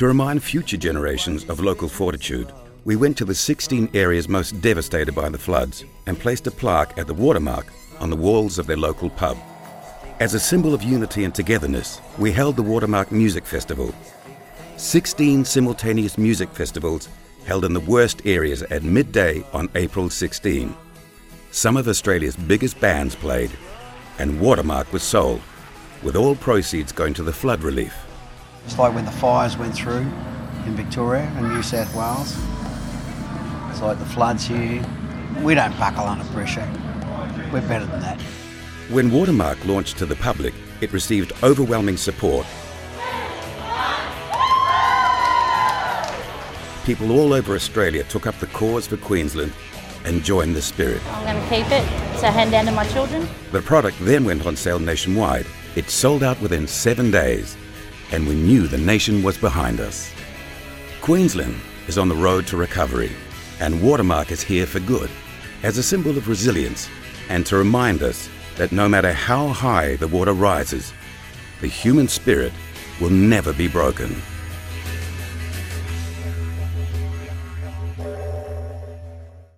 To remind future generations of local fortitude, we went to the 16 areas most devastated by the floods and placed a plaque at the Watermark on the walls of their local pub. As a symbol of unity and togetherness, we held the Watermark Music Festival. 16 simultaneous music festivals held in the worst areas at midday on April 16. Some of Australia's biggest bands played, and Watermark was sold, with all proceeds going to the flood relief. It's like when the fires went through in Victoria and New South Wales. It's like the floods here. We don't buckle under pressure. We're better than that. When Watermark launched to the public, it received overwhelming support. People all over Australia took up the cause for Queensland and joined the spirit. I'm going to keep it to hand down to my children. The product then went on sale nationwide. It sold out within 7 days, and we knew the nation was behind us. Queensland is on the road to recovery, and Watermark is here for good, as a symbol of resilience and to remind us that no matter how high the water rises, the human spirit will never be broken.